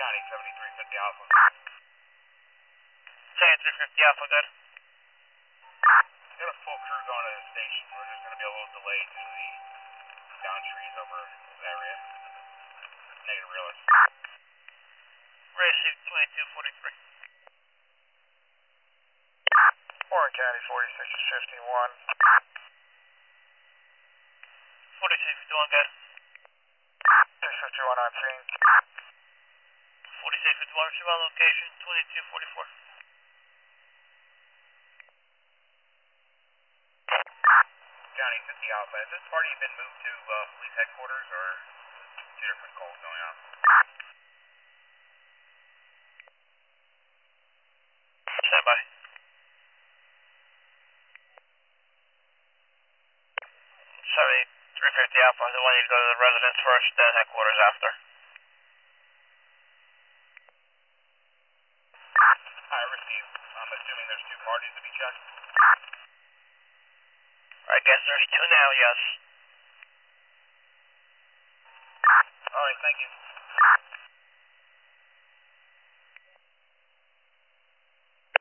County 7350 Alpha. 7350 Alpha, good. Got a full crew going to the station. We're just going to be a little delayed due to the down trees over this area. Negative realers. Racing 2243. Warren County 4651. 4651, good. 651 on scene. 4651, receive on location 2244. County 50 Alpha. Has this party been moved to police headquarters or two different calls going on? Stand by. 7350 Alpha, I want you to go to the residence first, then headquarters after. I received. I'm assuming there's two parties to be checked. I guess there's two now, yes. Alright, thank you.